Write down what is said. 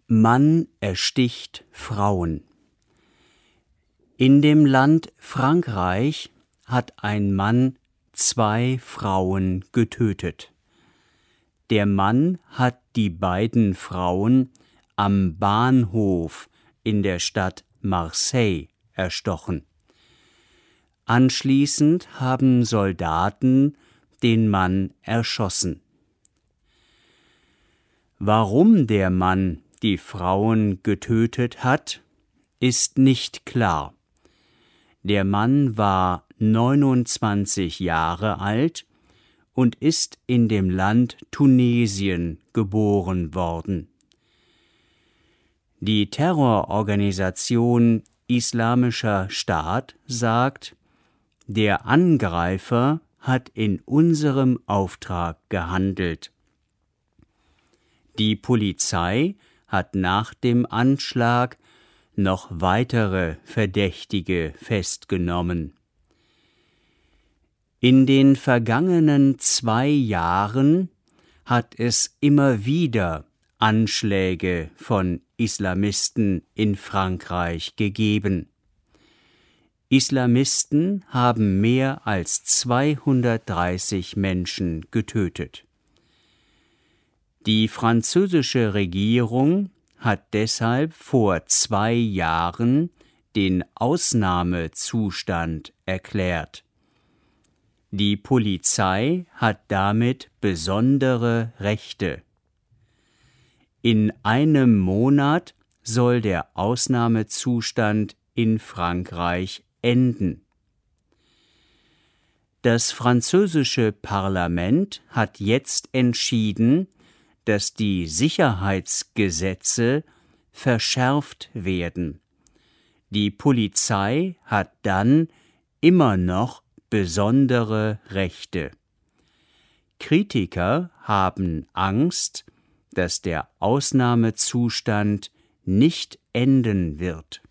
Mann ersticht Frauen. In dem Land Frankreich hat ein Mann 2 Frauen getötet. Der Mann hat die beiden Frauen am Bahnhof in der Stadt Marseille erstochen. Anschließend haben Soldaten den Mann erschossen. Warum der Mann die Frauen getötet hat, ist nicht klar. Der Mann war 29 Jahre alt und ist in dem Land Tunesien geboren worden. Die Terrororganisation Islamischer Staat sagt, der Angreifer hat in unserem Auftrag gehandelt. Die Polizei hat nach dem Anschlag noch weitere Verdächtige festgenommen. In den vergangenen 2 Jahren hat es immer wieder Anschläge von Islamisten in Frankreich gegeben. Islamisten haben mehr als 230 Menschen getötet. Die französische Regierung hat deshalb vor 2 Jahren den Ausnahmezustand erklärt. Die Polizei hat damit besondere Rechte. In einem Monat soll der Ausnahmezustand in Frankreich enden. Das französische Parlament hat jetzt entschieden, dass die Sicherheitsgesetze verschärft werden. Die Polizei hat dann immer noch besondere Rechte. Kritiker haben Angst, dass der Ausnahmezustand nicht enden wird.